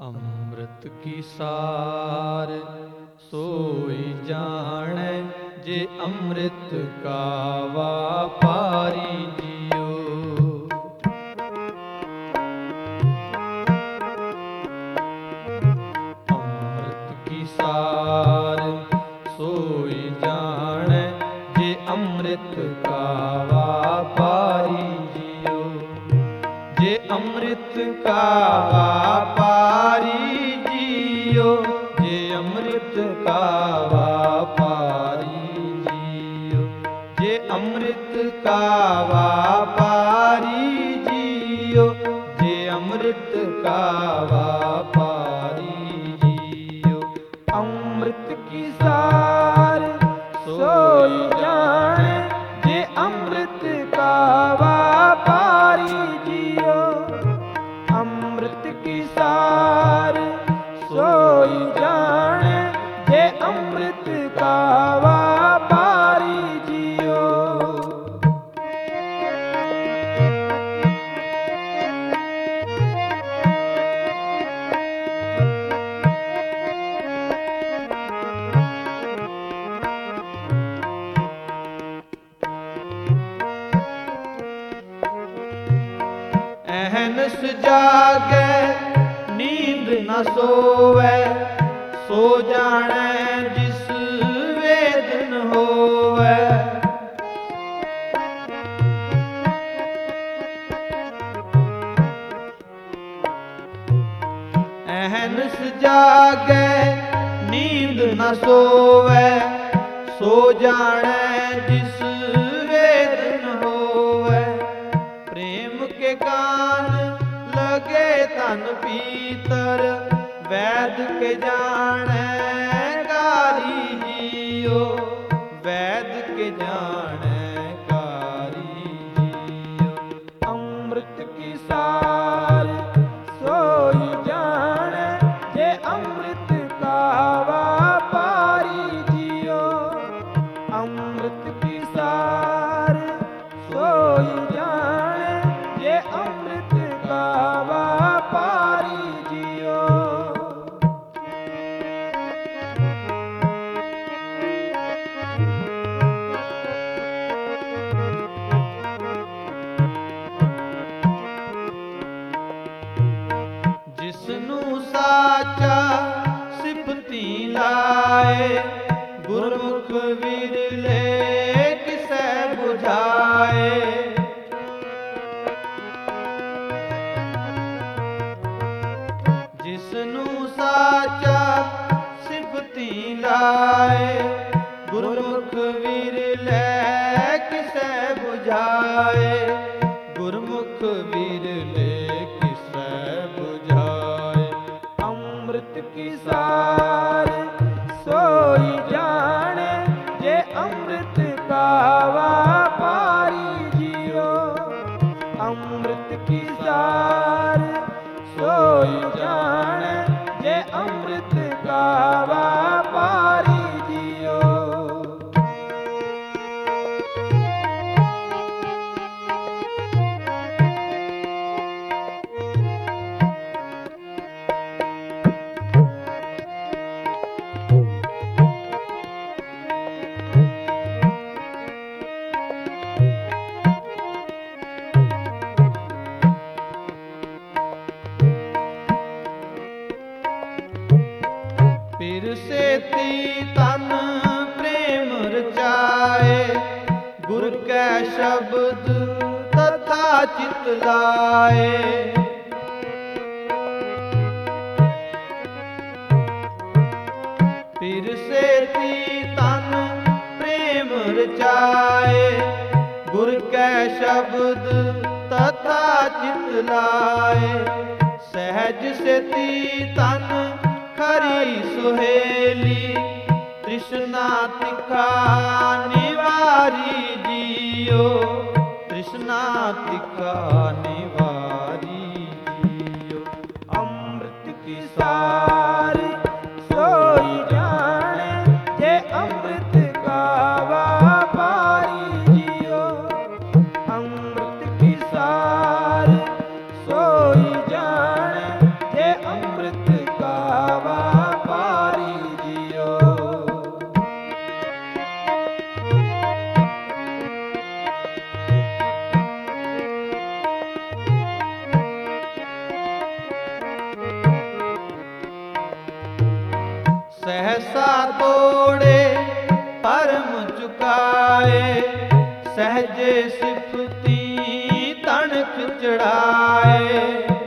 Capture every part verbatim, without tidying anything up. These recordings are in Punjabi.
ਅੰਮ੍ਰਿਤ ਕੀ ਸਾਰ ਸੋਈ ਜਾਣੈ, ਜੇ ਅੰਮ੍ਰਿਤ ਕਾ ਵਾਪਾਰੀ ਜੀਓ। ਅੰਮ੍ਰਿਤ ਕੀ ਸਾਰ ਸੋਈ ਜਾਣੈ, ਜੇ ਅੰਮ੍ਰਿਤ ਕਾ ਵਾਪਾਰੀ ਜੀਓ। ਜੇ ਅੰਮ੍ਰਿਤ ਕਾ ਵਾਪਾਰੀ ਜੀਓ, ਜੇ ਅੰਮ੍ਰਿਤ ਕਾ ਵਾਪਾਰੀ ਜੀਓ। ਜੇ ਅੰਮ੍ਰਿਤ ਕਾ ਵਾਪਾਰੀ ਜੀਓ, ਜੇ ਅੰਮ੍ਰਿਤ ਕਾ ਵਾਪਾਰੀ ਜੀਓ। ਅੰਮ੍ਰਿਤ ਕੀ ਸਾਰ ਸੋਈ ਜਾਣੈ, ਜੇ ਅੰਮ੍ਰਿਤ ਕਾ ਵਾਪਾਰੀ ਜੀਓ। ਅੰਮ੍ਰਿਤ ਕੀ ਸਾਰ ਸੋਈ ਜਾਣੈ, ਜੇ ਅੰਮ੍ਰਿਤ ਕਾ ਵਾਪਾਰੀ ਜੀਓ। ਅਹਨਸ ਜਾਗੈ ਨੀਂਦ ਨ ਸੋਵੈ, ਸੋ ਜਾਣੈ ਜਿਸ ਵੇਦ ਨ ਹੋਵੈ। ਅਹਨਸ ਜਾਗੈ ਨੀਂਦ ਨ ਸੋਵੈ, ਸੋ ਜਾਣੈ ਜਿਸ ਵੇਦ ਨ ਹੋਵੈ। ਪ੍ਰੇਮ ਕੇ ਗਾਨ ਲਗੇ ਧਨ ਪੀਤਰ, ਵੈਦ ਕੇ ਜਾਣੈ ਕਾਰੀ ਜੀਓ। ਵੈਦ ਕੇ ਜਾਣੈ ਕਾਰੀ ਜੀਓ। ਅੰਮ੍ਰਿਤ ਕੀ ਸਾਰ ਸੋਈ ਜਾਣੈ, ਜੇ ਅੰਮ੍ਰਿਤ ਕਾ ਵਾਪਾਰੀ ਜੀਓ। ਅੰਮ੍ਰਿਤ ਕੀ ਸਾਰ ਸੋਈ ਜਾਣੈ, ਜੇ ਅੰਮ੍ਰਿਤ ਕਾ ਵਾਪਾਰੀ ਜੀਓ। ਜਿਸਨੂੰ ਸਾਚਾ ਸਿਫਤੀ ਲਾਏ, ਗੁਰਮੁਖ ਵਿਰਲੇ ਕਿਸੈ ਬੁਝਾਏ। ਜਿਸਨੂੰ ਸਾਚਾ ਸਿਫਤੀ ਲਾਏ, ਗੁਰਮੁਖ ਵਿਰਲੇ ਕਿਸੈ ਬੁਝਾਏ। ਗੁਰਮੁਖ ਵਿਰਲੇ ਕਿਸੈ ਬੁਝਾਏ। ਅੰਮ੍ਰਿਤ ਕੀ ਸਾਰ ਸੋਈ ਜਾਣੈ, ਜੇ ਅੰਮ੍ਰਿਤ ਕਾ ਵਾਪਾਰੀ ਜੀਓ। ਅੰਮ੍ਰਿਤ ਕੀ ਸਾਰ ਸੋਈ ਜਾਣੈ, ਜੇ ਅੰਮ੍ਰਿਤ ਕਾ ਵਾਪਾਰੀ ਜੀਓ। ਫਿਰ ਸੇਤੀ ਤਨ ਪ੍ਰੇਮ ਰਚਾਏ, ਗੁਰ ਕੈ ਸ਼ਬਦ ਤਥਾ ਚਿਤ ਲਾਏ। ਫਿਰ ਸੇਤੀ ਤਨ ਪ੍ਰੇਮ ਰਚਾਏ, ਗੁਰ ਕੈ ਸ਼ਬਦ ਤਥਾ ਚਿਤ ਲਾਏ। ਸਹਿਜ ਸੇਤੀ ਤਨ ਖਰੀ ਸੁਹੇਲੀ, ਤ੍ਰਿਸ਼ਨਾ ਤਿਖਾ ਨਿਵਾਰੀ ਜੀਓ। ਤ੍ਰਿਸ਼ਨਾ ਤਿਖਾ ਨਿਵਾਰੀ ਜੀਓ। ਅੰਮ੍ਰਿਤ ਕੀ ਸਾਰ ਸੋਈ ਜਾਣੈ, ਜੇ ਅੰਮ੍ਰਿਤ ਕਾ ਵਾਪਾਰੀ ਜੀਓ। ਅੰਮ੍ਰਿਤ ਕੀ ਸਾਰ ਸੋਈ ਜਾਣੈ, ਜੇ ਅੰਮ੍ਰਿਤ सहसा तोड़े परम चुकाए, सहजे सिफती तनक चढ़ाए।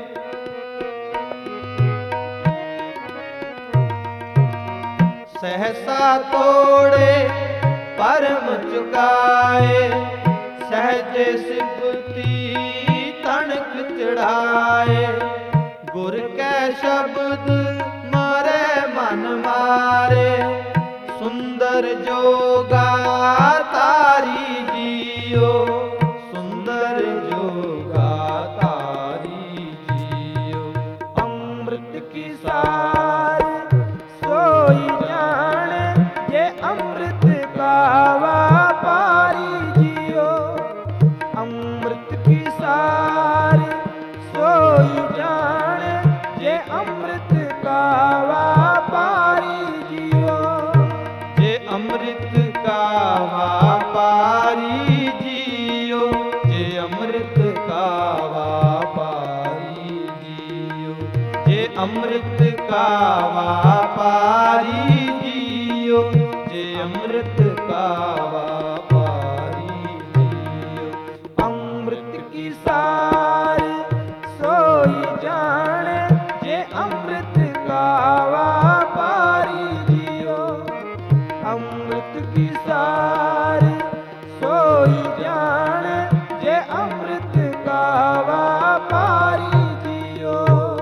सहसा तोड़े परम चुकाए, सहजे सिफती तनक चढ़ाए। गुर कै शब्द मारे मन मारे, सुंदर जोगा तारी जियो, सुंदर जोगा तारी जियो। अमृत की सार सोई जाने, ये अमृत गावा पारी जियो। अमृत की सार सोई जाने, ये अमृत गावा पारी जियो। जे अमृत गावा पारी जियो, जे अमृत गावा पारी जियो। जे अमृत गावा पारी जियो, जे अमृत गावा पारी जियो। अमृत की सार सोई जाने, जे अमृत गावा पारी जियो। अमृत की सार सोई जाने, जे अमृत गावा पारी जियो।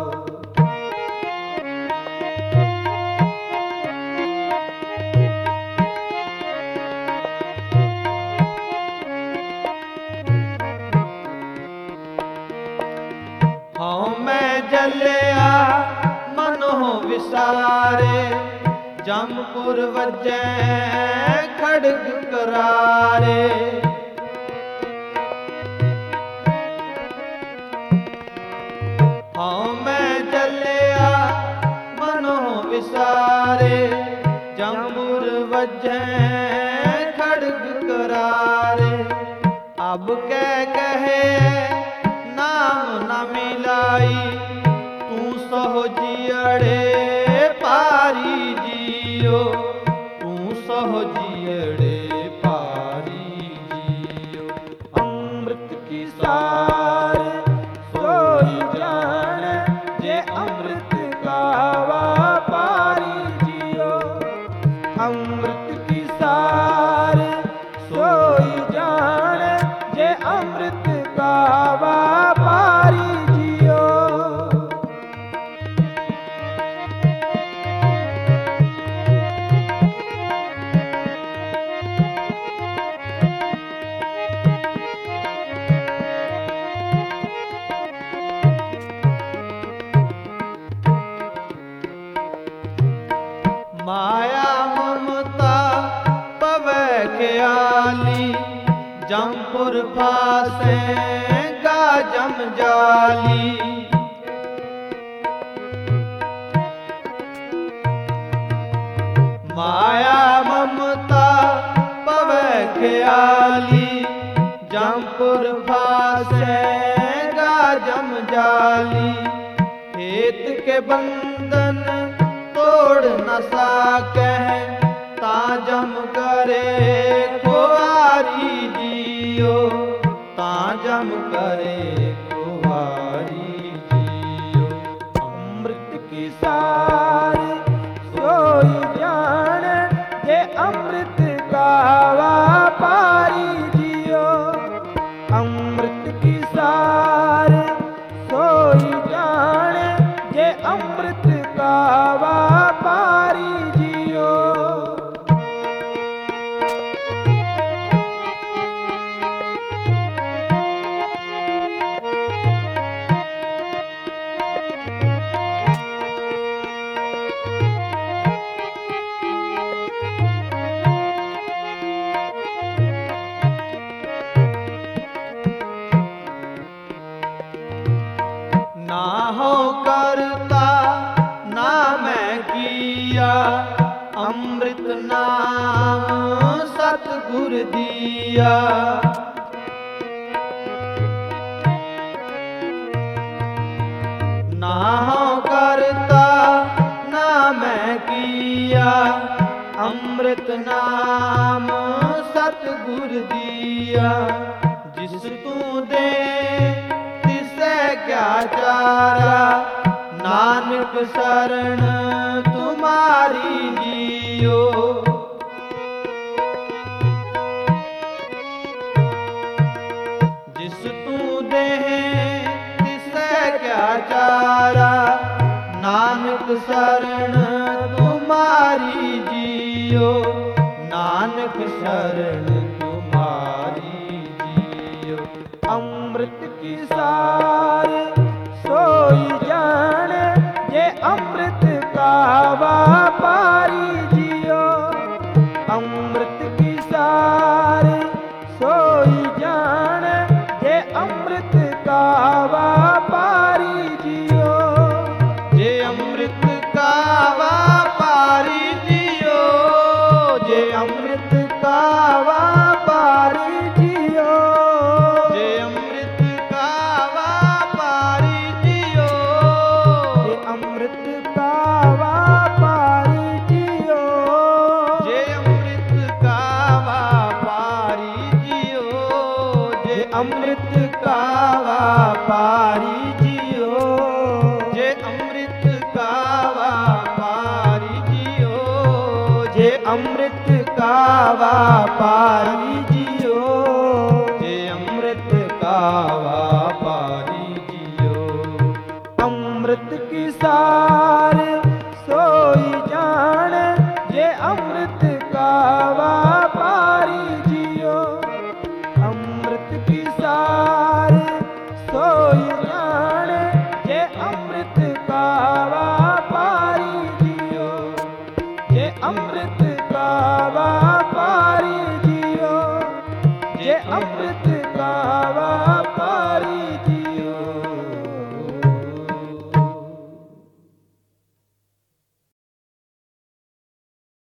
हाँ मैं जलिया मनो विसारे, जमपुर वजै खड़ग करारे। हाँ मैं जलिया मनो विसारे, जमपुर वजै खड़ग करारे। अब कै कहे नाम न मिलाई, तू सहो जियड़े पारी जियो, तू सहो जियड़े पारी जियो। अमृत की सार सोई जाने, जे अमृत गावा पारी जियो। अमृत की सार सोई जाने, जे अमृत गावा पारी जियो। माया ममता पवै ख्याली, जमपुर फासे गा जम जाली। माया ममता पवै ख्याली, जमपुर फासे गा जम जाली। हेत के बंधन तोड़ न साकै, ता जम करे कुवारी जियो, ता जम करे कुवारी जियो। अमृत की सार सोई जाने, जे अमृत गावा पारी जियो। अमृत की सार सोई जाने, जे अमृत गावा पारी जियो। ना हो करता ना मैं किया, अमृत नाम सतगुर दिया। ना हो करता ना मैं ਕੀਆ ਅੰਮ੍ਰਿਤ ਨਾਮ ਸਤਿਗੁਰ ਦੀਆ। ਜਿਸ ਤੂੰ ਦੇ ਤਿਸੈ ਕਿਆ ਚਾਰਾ ਨਾਨਕ ਸਰਣ ਤੁਮਾਰੀ ਜੀਓ। ਜਿਸ ਤੂੰ ਦੇ ਤਿਸੈ ਕਿਆ ਚਾਰਾ ਨਾਨਕ ਸਰਣ ਤੁਮਾਰੀ ਜੀਓ। ਨਾਨਕ ਸਰਣ ਤੁਮਾਰੀ ਜੀਓ। ਅੰਮ੍ਰਿਤ ਕੀ ਸਾਰ ਸੋਈ ਜਾਣ ਜੇ ਅੰਮ੍ਰਿਤ ਕਾ ਵਾਪਾਰੀ ਜੀਓ। ਅੰਮ੍ਰਿਤ ਕੀ ਸਾਰ ਸੋਈ ਜਾਣ ਜੇ ਅੰਮ੍ਰਿਤ ਕਾ ਵਾਪਾਰੀ ਜੀਓ। ਜੇ ਅੰਮ੍ਰਿਤ ਕਾ ਵਾਪਾਰੀ ਜੀਓ। ਜੇ ਅੰਮ੍ਰਿਤ ਕਾ ਵਾਪਾਰੀ ਜੀਓ। ਜੇ ਅੰਮ੍ਰਿਤ ਕਾ ਵਾਪਾਰੀ ਜੀਓ। ਜੇ ਅੰਮ੍ਰਿਤ ਕਾ ਵਾਪਾਰੀ ਜੀਓ। ਜੇ ਅੰਮ੍ਰਿਤ ਕਾ ਵਾਪਾਰੀ ਜੀਓ। ਜੇ ਅੰਮ੍ਰਿਤ ਕਾ ਵਾਪਾਰੀ ਜੀਓ। ਜੇ ਅੰਮ੍ਰਿਤ ਕਾ ਵਾਪਾਰੀ ਜੀਓ। ਜੇ ਅੰਮ੍ਰਿਤ ਕਾ ਵਾਪਾਰੀ ਜੀਓ। ਜੇ ਅੰਮ੍ਰਿਤ ਕਾ ਵਾਪਾਰੀ ਜੀਓ। ਅੰਮ੍ਰਿਤ ਕੀ ਸਾਰ